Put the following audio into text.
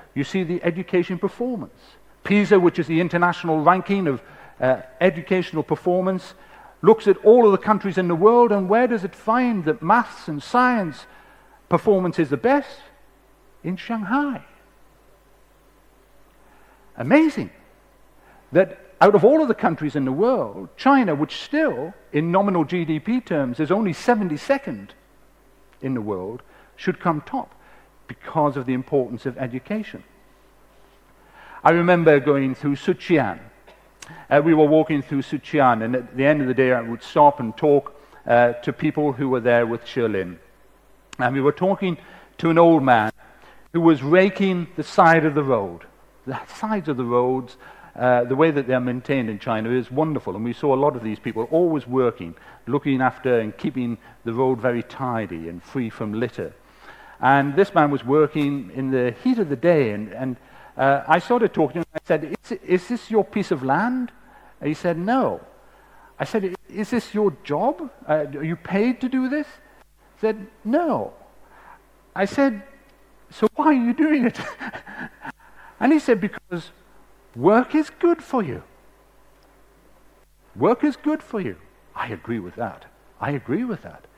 you see the education performance. PISA, which is the international ranking of educational performance, looks at all of the countries in the world, and where does it find that maths and science performance is the best? In Shanghai. Amazing that out of all of the countries in the world, China, which still, in nominal GDP terms, is only 72nd in the world, should come top because of the importance of education. I remember going through Suqian. We were walking through Suqian, and at the end of the day I would stop and talk to people who were there with Shilin. And we were talking to an old man who was raking the side of the road. The sides of the roads, the way that they're maintained in China is wonderful, and we saw a lot of these people always working, looking after and keeping the road very tidy and free from litter. And this man was working in the heat of the day, and I started talking to him. I said, is this your piece of land? And he said, no. I said, is this your job? Are you paid to do this? He said, no. I said, so why are you doing it? And he said, because work is good for you. Work is good for you. I agree with that. I agree with that.